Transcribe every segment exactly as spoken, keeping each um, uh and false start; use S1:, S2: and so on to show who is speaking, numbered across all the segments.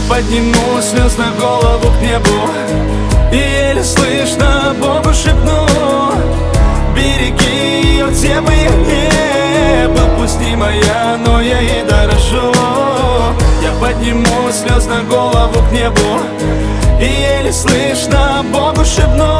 S1: подниму слез на голову к небу и еле слышно Богу шепну: береги ее, где бы я не был. Пусть не моя, но я ей дорожу. Я подниму слез на голову к небу и еле слышно Богу шепну: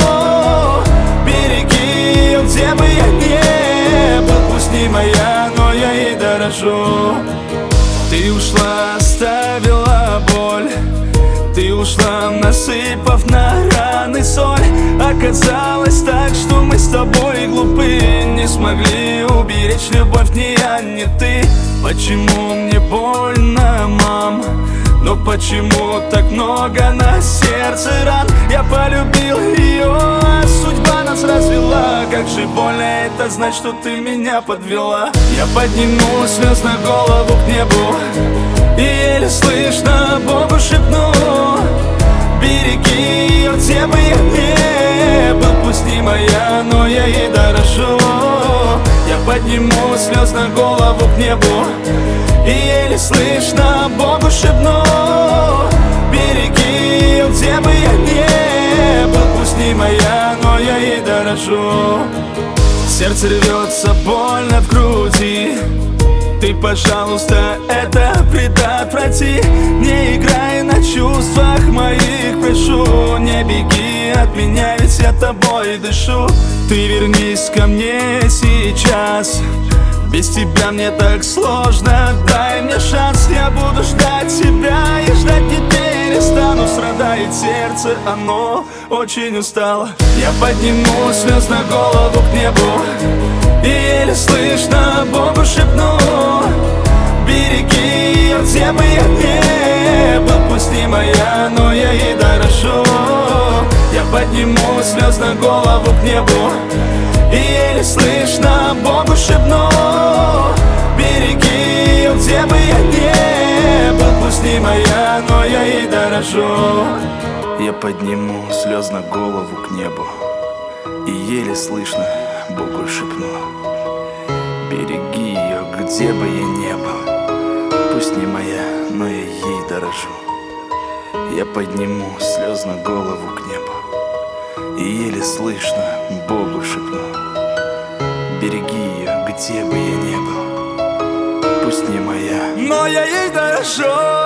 S1: береги ее, где бы я не был. Пусть не моя, но я ей дорожу. Ты ушла, оставила боль. Ты ушла, насыпав на раны соль. Оказалось так, что мы с тобой глупы, не смогли уберечь любовь ни я, ни ты. Почему мне больно, мам? Но почему так много на сердце ран? Я полюбил ее, а судьба нас развела. Как же больно это знать, что ты меня подвела. Я подниму слез на голову к небу и еле слышно Богу шепну: береги ее, где бы я не был. Пусть не моя, но я ей дорожу. Я подниму слез на голову к небу и еле слышно Богу шепну: береги ее, где бы я не был. Пусть не моя, но я ей дорожу. Сердце рвется больно в груди. Ты, пожалуйста, это предотврати. Не играй на чувствах моих, прошу. Не беги от меня, ведь я тобой дышу. Ты вернись ко мне сейчас. Без тебя мне так сложно, дай мне шанс. Я буду ждать тебя и ждать не перестану. Страдает сердце, оно очень устало. Я подниму слез на голову к небу и еле слышно Богу шепну: береги ее, где бы я не был. Пусть не моя, но я ей дорожу. Я подниму слез на голову к небу и еле слышно Богу шепну: береги ее, где бы я не был. Пусть не моя, но я ей дорожу.
S2: Я подниму слез на голову к небу и еле слышно Богу шепну: береги ее, где бы я не был. Пусть не моя, но я ей дорожу. Я подниму слез на голову к небу и еле слышно Богу шепну: береги ее, где бы я не был. Пусть не моя,
S1: но я ей дорожу.